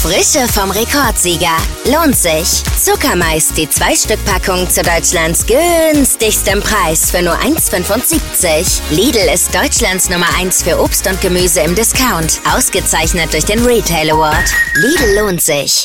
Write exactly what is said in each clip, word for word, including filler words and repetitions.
Frische vom Rekordsieger. Lohnt sich. Zuckermais, die zwei-Stück-Packung zu Deutschlands günstigstem Preis für nur eins Komma fünfundsiebzig. Lidl ist Deutschlands Nummer eins für Obst und Gemüse im Discount. Ausgezeichnet durch den Retail Award. Lidl lohnt sich.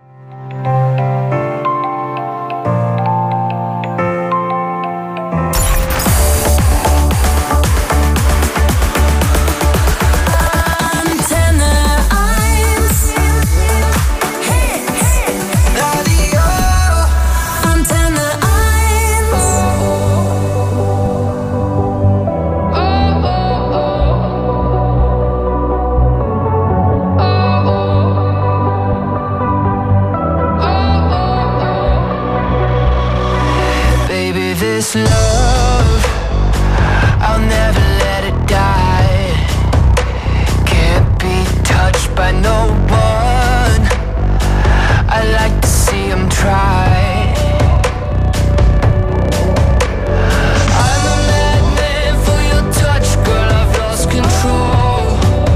Love, I'll never let it die. Can't be touched by no one. I like to see him try. I'm a madman for your touch, girl, I've lost control.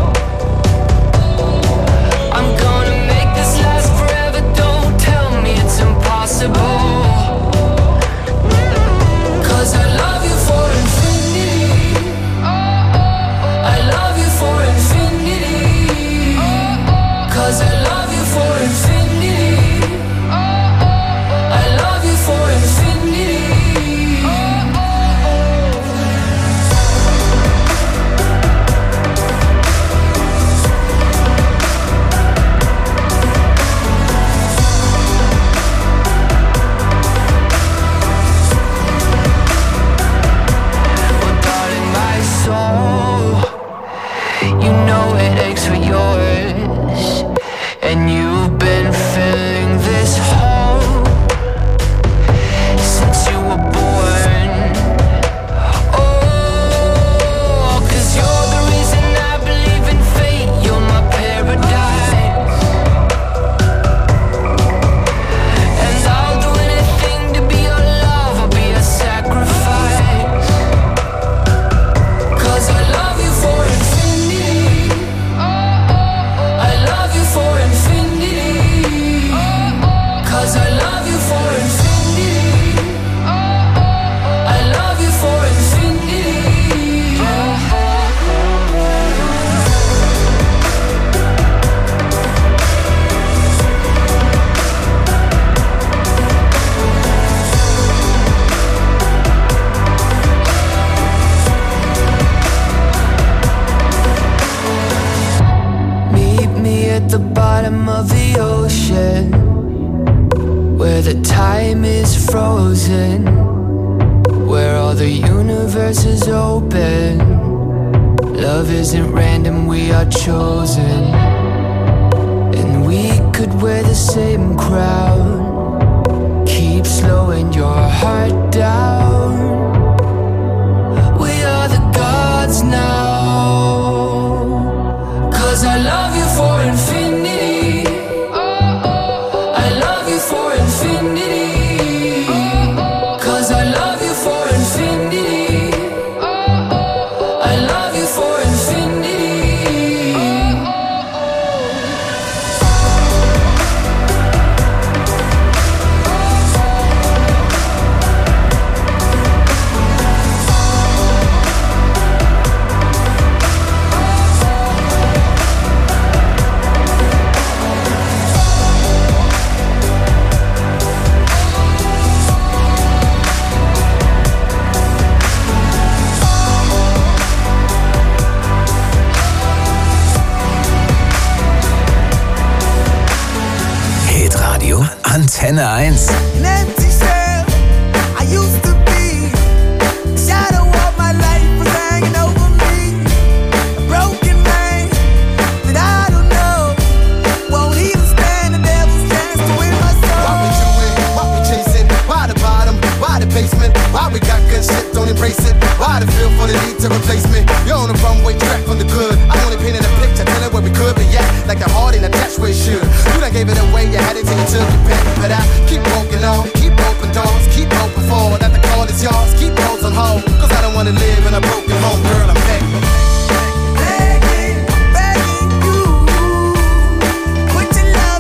I'm gonna make this last forever, don't tell me it's impossible. I love you for infinity. I love you for infinity. Cause I love you for infinity. I love you for infinity. You know it aches for yours, and you've been filling this hole since you were born. Oh, cause you're the reason I believe in fate. You're my paradise, and I'll do anything to be your love. I'll be a sacrifice. Cause I love you for infinity. I love you for infinity. Cause I love you for infinity. I love you for infinity. Meet me at the bottom of the ocean, where the time is frozen, where all the universe is open. Love isn't random, we are chosen. And we could wear the same crown. Keep slowing your heart down. We are the gods now. Cause I love you for infinity. I love you for infinity. Cause I love you for infinity. I love you for infinity. Antenne eins. Why we got good shit, don't embrace it? Why the feel for the need to replace me? You're on the runway track from the good. I only painted a picture, telling where we could be at. Like the heart ain't attached where it should. You done gave it away, you had it till you took your pick. But I keep walking on, keep open doors, keep open forward. That the call is yours, keep those on hold. Cause I don't wanna live in a broken home, girl, I'm begging. Begging, begging you. Put your love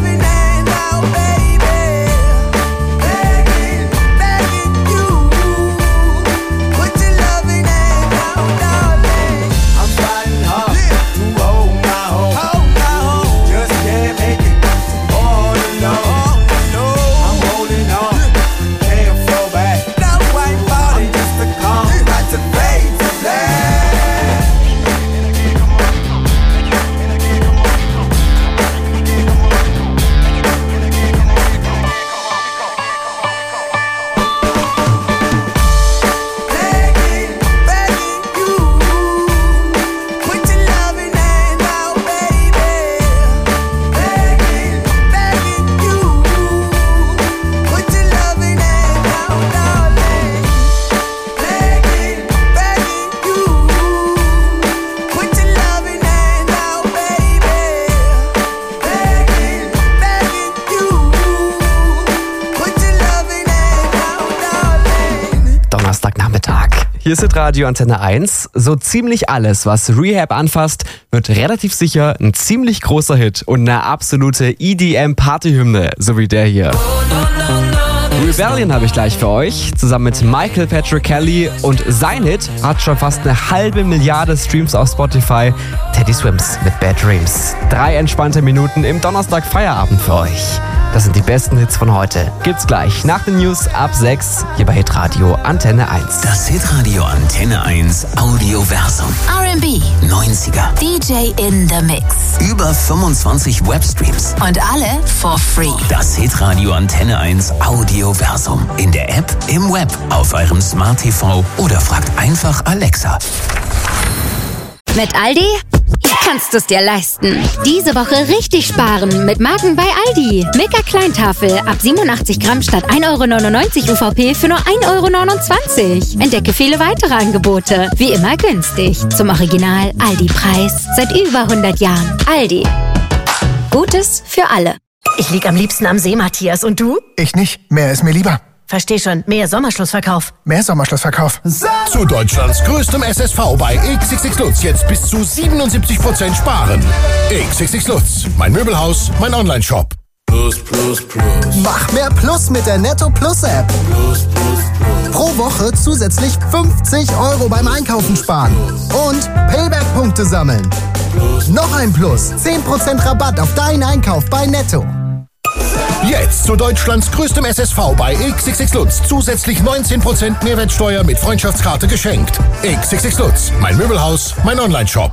Hier ist Hitradio Antenne eins. So ziemlich alles, was Rehab anfasst, wird relativ sicher ein ziemlich großer Hit und eine absolute E D M-Partyhymne, so wie der hier. Rebellion habe ich gleich für euch, zusammen mit Michael Patrick Kelly, und sein Hit hat schon fast eine halbe Milliarde Streams auf Spotify. Teddy Swims mit Bad Dreams. Drei entspannte Minuten im Donnerstag Feierabend für euch. Das sind die besten Hits von heute. Gibt's gleich nach den News ab sechs hier bei Hitradio Antenne eins. Das Hitradio Antenne eins Audioversum. R and B, neunziger. D J in the Mix Über fünfundzwanzig Webstreams. und alle for free. Das Hitradio Antenne eins Audioversum. In der App, im Web, auf eurem Smart T V oder fragt einfach Alexa. Mit Aldi kannst du es dir leisten. Diese Woche richtig sparen mit Marken bei Aldi. Milka Kleintafel ab siebenundachtzig Gramm statt ein Euro neunundneunzig U V P für nur ein Euro neunundzwanzig. Entdecke viele weitere Angebote. Wie immer günstig. Zum Original Aldi-Preis. Seit über hundert Jahren. Aldi. Gutes für alle. Ich lieg am liebsten am See, Matthias. Und du? Ich nicht. Mehr ist mir lieber. Versteh schon. Mehr Sommerschlussverkauf. Mehr Sommerschlussverkauf. Zu Deutschlands größtem S S V bei X X X Lutz jetzt bis zu siebenundsiebzig Prozent sparen. X X X Lutz, mein Möbelhaus, mein Online-Shop. Plus, plus, plus. Mach mehr Plus mit der Netto Plus App. Plus, plus, plus. Pro Woche zusätzlich fünfzig Euro beim Einkaufen sparen. Und Payback-Punkte sammeln. Noch ein Plus. zehn Prozent Rabatt auf deinen Einkauf bei Netto. Jetzt zu Deutschlands größtem S S V bei X X X Lutz. Zusätzlich neunzehn Prozent Mehrwertsteuer mit Freundschaftskarte geschenkt. X X X Lutz, mein Möbelhaus, mein Online-Shop.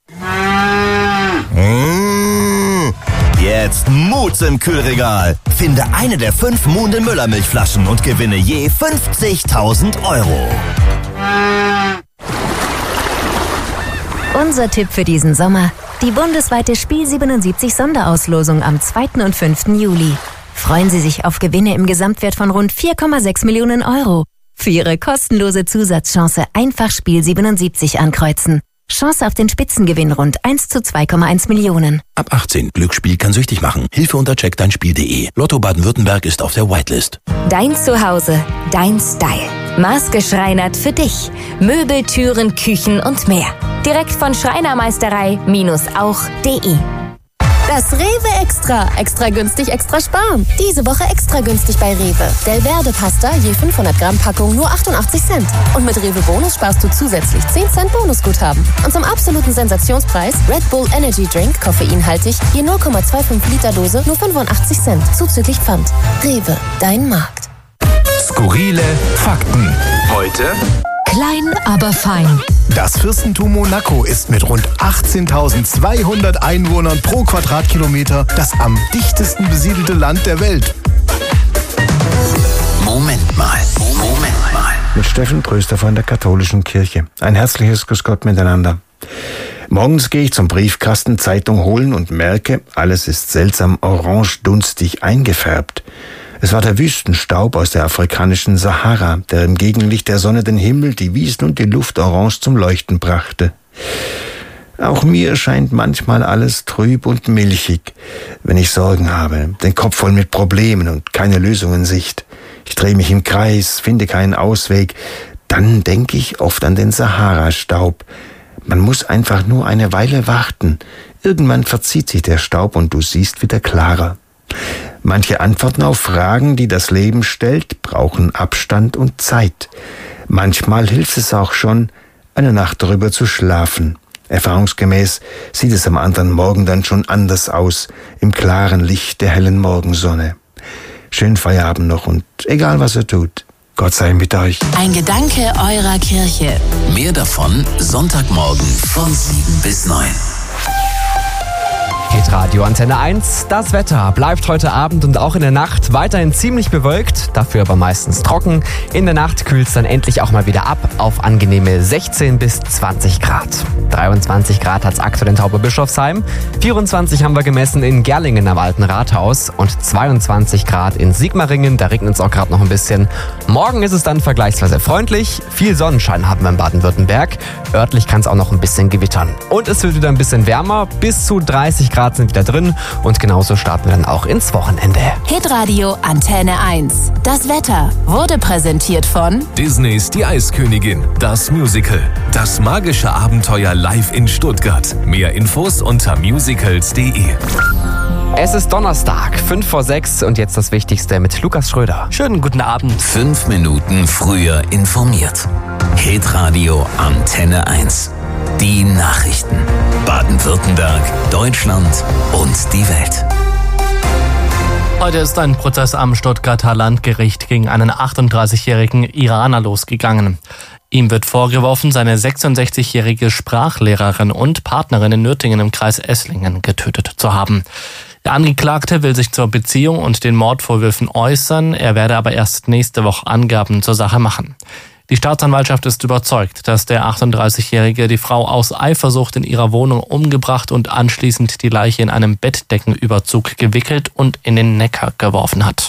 Mmh. Jetzt Mutz im Kühlregal. Finde eine der fünf Munde Müller Milchflaschen und gewinne je fünfzigtausend Euro. Unser Tipp für diesen Sommer: die bundesweite Spiel siebenundsiebzig Sonderauslosung am zweiten und fünften Juli. Freuen Sie sich auf Gewinne im Gesamtwert von rund vier Komma sechs Millionen Euro. Für Ihre kostenlose Zusatzchance einfach Spiel siebenundsiebzig ankreuzen. Chance auf den Spitzengewinn rund eins zu zwei Komma eins Millionen. Ab achtzehn. Glücksspiel kann süchtig machen. Hilfe unter check dein Spiel punkt de. Lotto Baden-Württemberg ist auf der Whitelist. Dein Zuhause, dein Style. Maßgeschreinert für dich. Möbel, Türen, Küchen und mehr. Direkt von Schreinermeisterei auch punkt de. Das Rewe Extra. Extra günstig, extra sparen. Diese Woche extra günstig bei Rewe. Delverde Pasta je fünfhundert Gramm Packung nur achtundachtzig Cent. Und mit Rewe Bonus sparst du zusätzlich zehn Cent Bonusguthaben. Und zum absoluten Sensationspreis Red Bull Energy Drink, koffeinhaltig, je null Komma fünfundzwanzig Liter Dose nur fünfundachtzig Cent. Zuzüglich Pfand. Rewe, dein Markt. Skurrile Fakten. Heute Klein, aber fein. Das Fürstentum Monaco ist mit rund achtzehntausendzweihundert Einwohnern pro Quadratkilometer das am dichtesten besiedelte Land der Welt. Moment mal, Moment mal. Mit Steffen Tröster von der Katholischen Kirche. Ein herzliches Grüß Gott miteinander. Morgens gehe ich zum Briefkasten, Zeitung holen und merke, alles ist seltsam orange-dunstig eingefärbt. Es war der Wüstenstaub aus der afrikanischen Sahara, der im Gegenlicht der Sonne den Himmel, die Wiesen und die Luft orange zum Leuchten brachte. Auch mir scheint manchmal alles trüb und milchig, wenn ich Sorgen habe, den Kopf voll mit Problemen und keine Lösung in Sicht. Ich drehe mich im Kreis, finde keinen Ausweg. Dann denke ich oft an den Sahara-Staub. Man muss einfach nur eine Weile warten. Irgendwann verzieht sich der Staub und du siehst wieder klarer. Manche Antworten auf Fragen, die das Leben stellt, brauchen Abstand und Zeit. Manchmal hilft es auch schon, eine Nacht darüber zu schlafen. Erfahrungsgemäß sieht es am anderen Morgen dann schon anders aus, im klaren Licht der hellen Morgensonne. Schönen Feierabend noch und egal was er tut, Gott sei mit euch. Ein Gedanke eurer Kirche. Mehr davon Sonntagmorgen von sieben bis neun. Hitradio Antenne eins. Das Wetter bleibt heute Abend und auch in der Nacht weiterhin ziemlich bewölkt, dafür aber meistens trocken. In der Nacht kühlt es dann endlich auch mal wieder ab auf angenehme sechzehn bis zwanzig Grad. dreiundzwanzig Grad hat es aktuell in Tauberbischofsheim, vierundzwanzig haben wir gemessen in Gerlingen am Alten Rathaus und zweiundzwanzig Grad in Sigmaringen, da regnet es auch gerade noch ein bisschen. Morgen ist es dann vergleichsweise freundlich, viel Sonnenschein haben wir in Baden-Württemberg, örtlich kann es auch noch ein bisschen gewittern. Und es wird wieder ein bisschen wärmer, bis zu dreißig Grad Grad sind wieder drin und genauso starten wir dann auch ins Wochenende. Hitradio Antenne eins. Das Wetter wurde präsentiert von Disneys Die Eiskönigin, das Musical. Das magische Abenteuer live in Stuttgart. Mehr Infos unter musicals punkt de. Es ist Donnerstag, fünf vor sechs und jetzt das Wichtigste mit Lukas Schröder. Schönen guten Abend. Fünf Minuten früher informiert. Hitradio Antenne eins. Die Nachrichten. Baden-Württemberg, Deutschland und die Welt. Heute ist ein Prozess am Stuttgarter Landgericht gegen einen achtunddreißigjährigen Iraner losgegangen. Ihm wird vorgeworfen, seine sechsundsechzigjährige Sprachlehrerin und Partnerin in Nürtingen im Kreis Esslingen getötet zu haben. Der Angeklagte will sich zur Beziehung und den Mordvorwürfen äußern, er werde aber erst nächste Woche Angaben zur Sache machen. Die Staatsanwaltschaft ist überzeugt, dass der achtunddreißigjährige die Frau aus Eifersucht in ihrer Wohnung umgebracht und anschließend die Leiche in einem Bettdeckenüberzug gewickelt und in den Neckar geworfen hat.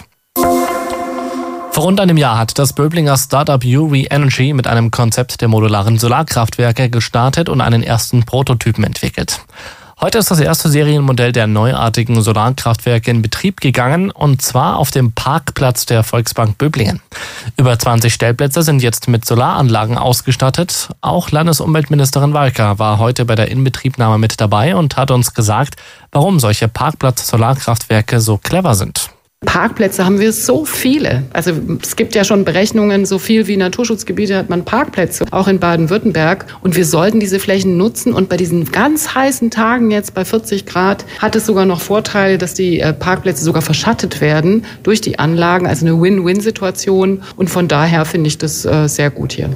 Vor rund einem Jahr hat das Böblinger Startup Uri Energy mit einem Konzept der modularen Solarkraftwerke gestartet und einen ersten Prototypen entwickelt. Heute ist das erste Serienmodell der neuartigen Solarkraftwerke in Betrieb gegangen, und zwar auf dem Parkplatz der Volksbank Böblingen. Über zwanzig Stellplätze sind jetzt mit Solaranlagen ausgestattet. Auch Landesumweltministerin Walker war heute bei der Inbetriebnahme mit dabei und hat uns gesagt, warum solche Parkplatz-Solarkraftwerke so clever sind. Parkplätze haben wir so viele. Also es gibt ja schon Berechnungen, so viel wie Naturschutzgebiete hat man Parkplätze, auch in Baden-Württemberg. Und wir sollten diese Flächen nutzen. Und bei diesen ganz heißen Tagen jetzt bei vierzig Grad hat es sogar noch Vorteile, dass die Parkplätze sogar verschattet werden durch die Anlagen. Also eine Win-Win-Situation. Und von daher finde ich das sehr gut hier.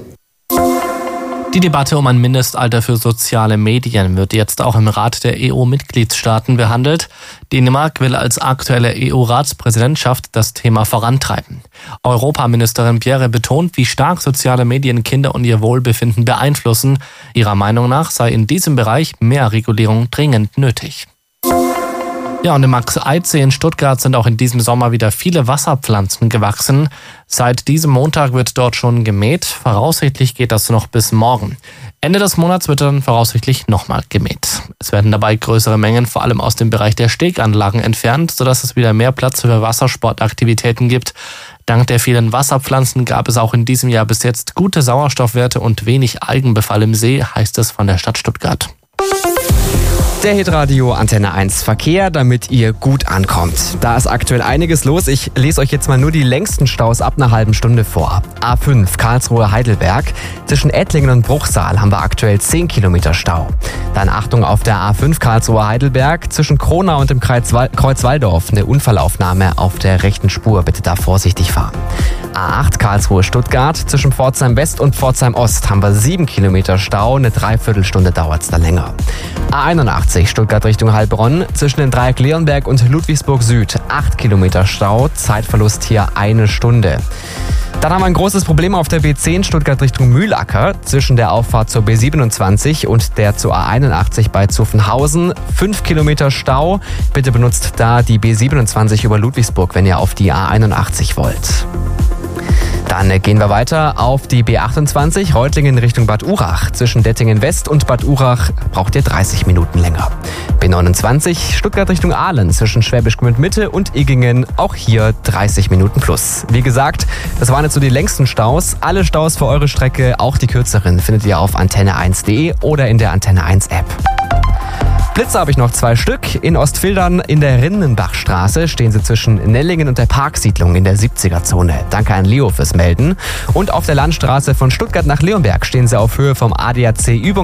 Die Debatte um ein Mindestalter für soziale Medien wird jetzt auch im Rat der E U-Mitgliedstaaten behandelt. Dänemark will als aktuelle E U-Ratspräsidentschaft das Thema vorantreiben. Europaministerin Bjerre betont, wie stark soziale Medien Kinder und ihr Wohlbefinden beeinflussen. Ihrer Meinung nach sei in diesem Bereich mehr Regulierung dringend nötig. Ja, und im Max-Eidsee in Stuttgart sind auch in diesem Sommer wieder viele Wasserpflanzen gewachsen. Seit diesem Montag wird dort schon gemäht. Voraussichtlich geht das noch bis morgen. Ende des Monats wird dann voraussichtlich nochmal gemäht. Es werden dabei größere Mengen vor allem aus dem Bereich der Steganlagen entfernt, sodass es wieder mehr Platz für Wassersportaktivitäten gibt. Dank der vielen Wasserpflanzen gab es auch in diesem Jahr bis jetzt gute Sauerstoffwerte und wenig Algenbefall im See, heißt es von der Stadt Stuttgart. Der Hitradio Antenne eins Verkehr, damit ihr gut ankommt. Da ist aktuell einiges los. Ich lese euch jetzt mal nur die längsten Staus ab einer halben Stunde vor. A fünf Karlsruhe-Heidelberg. Zwischen Ettlingen und Bruchsal haben wir aktuell zehn Kilometer Stau. Dann Achtung auf der A fünf Karlsruhe-Heidelberg. Zwischen Kronau und dem Kreuz Walldorf eine Unfallaufnahme auf der rechten Spur. Bitte da vorsichtig fahren. A acht Karlsruhe-Stuttgart. Zwischen Pforzheim West und Pforzheim Ost haben wir sieben Kilometer Stau. Eine Dreiviertelstunde dauert es da länger. A einundachtzig Stuttgart Richtung Heilbronn. Zwischen den Dreieck Leonberg und Ludwigsburg Süd acht Kilometer Stau. Zeitverlust hier eine Stunde. Dann haben wir ein großes Problem auf der B zehn Stuttgart Richtung Mühlacker. Zwischen der Auffahrt zur B siebenundzwanzig und der zur A einundachtzig bei Zuffenhausen. fünf Kilometer Stau. Bitte benutzt da die B siebenundzwanzig über Ludwigsburg, wenn ihr auf die A einundachtzig wollt. Dann gehen wir weiter auf die B achtundzwanzig, Reutlingen Richtung Bad Urach. Zwischen Dettingen West und Bad Urach braucht ihr dreißig Minuten länger. B neunundzwanzig, Stuttgart Richtung Aalen. Zwischen Schwäbisch Gmünd Mitte und Igingen auch hier dreißig Minuten plus. Wie gesagt, das waren jetzt so die längsten Staus. Alle Staus für eure Strecke, auch die kürzeren, findet ihr auf antenne eins punkt de oder in der Antenne eins App. Blitze habe ich noch zwei Stück. In Ostfildern in der Rinnenbachstraße stehen sie zwischen Nellingen und der Parksiedlung in der siebziger Zone. Danke an Leo fürs Melden. Und auf der Landstraße von Stuttgart nach Leonberg stehen sie auf Höhe vom A D A C Übung.